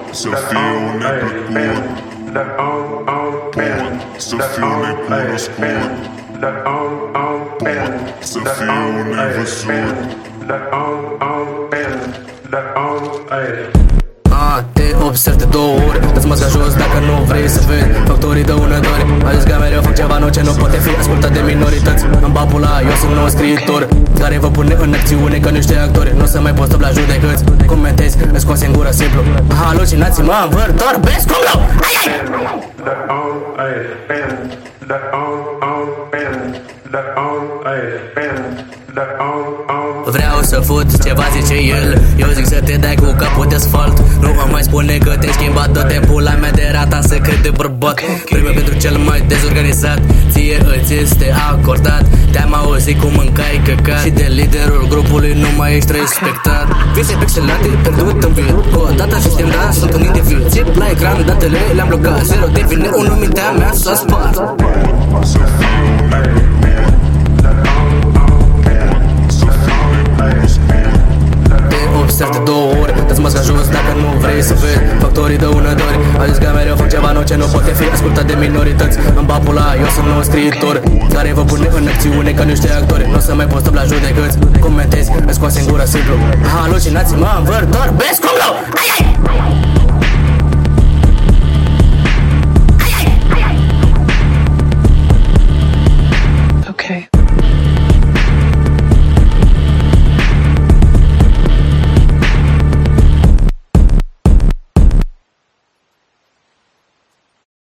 să fiu neplăcut. Pot să fiu necunoscut. Pot să fiu nevăzut. Te observ de 2 ori, dă-ți măsca jos dacă nu vrei să vezi factorii dăunători. A zis că mereu fac ceva nou ce nu poate fi ascultat de minorități. În babula, eu sunt nou scriitor care vă pune în acțiune ca niște actori. Nu să mai poți la judecăți, comentezi, îți scoase în gură simplu. Halucinați-mă învârtor, vezi cum nu? Vreau să fut ceva, zice el. Eu zic să te dai cu capul de asfalt. Nu mă mai spune că te-ai schimbat. Dă-te pula mea de rata să crede bărbat. Primul pentru cel mai dezorganizat. Ție îți este acordat. Te-am auzit cum mâncai căcat și de liderul grupului nu mai ești respectat. Vise pixelate, pierdut în vid. Cu o data și schimb, da, sunt un individ. Țip la ecran, datele le-am blocat. Zero devine, unul mintea mea s-a spart. Observ de 2 ori, dă-ți măsca jos dacă nu vrei să vezi factorii dăunători. A zis că mereu fac ceva nou ce nu poate fi ascultat de minorități. În babula, eu sunt nou scriitor care vă pune în acțiune ca niște actori. Nu să mai poți la judecăți, comentezi, îți scoase în gură simplu. Halucinați-mă învârtor, vezi cum nu?